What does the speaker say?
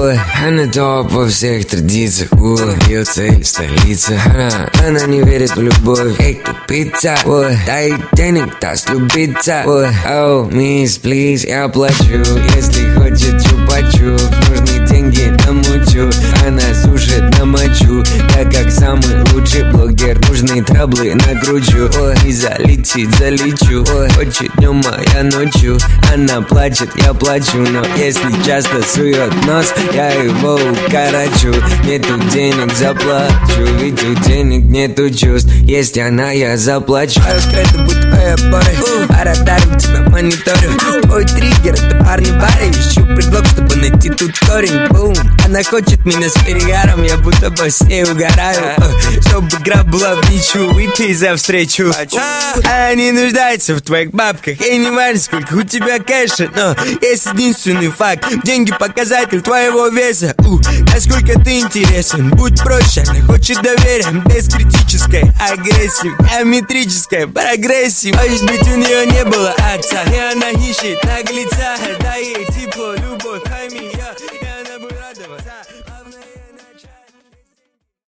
Ой, она топ во всех традициях. Ее цель столица. Она не верит в любовь. Эй, тупица. Ой, дай денег, даст любиться. Ой, оу, мисс, плиз, я плачу. Если хочет чупа-чуп, нужны деньги намучу. Она сушит на мочу. Так как самый лучший блогер, нужны траблы накручу. Ой, и залечу. Ой, хочет днем, а я ночью. Она плачет, я плачу. Но если часто сует нос, я его укорочу. Нету денег, заплачу. Ведь у денег нету чувств. Есть она, я заплачу. Открыто будь твоя поры. Радарю тебя мониторю. Ой, триггер, это парни бары. Ищу предлог, чтобы найти тут корень. Бум. Она хочет меня с перегаром. Я будто бы с ней угораю. Чтобы игра была в ничью. Выпей за встречу. Она не нуждается в твоих бабках. И не важно, сколько у тебя кэша. Но есть единственный факт. Деньги показатель твоего веса. Насколько ты интересен. Будь проще, она хочет доверия. Без критической агрессии. Геометрической прогрессии. Может быть, у нее не было отца. И она ищет наглеца.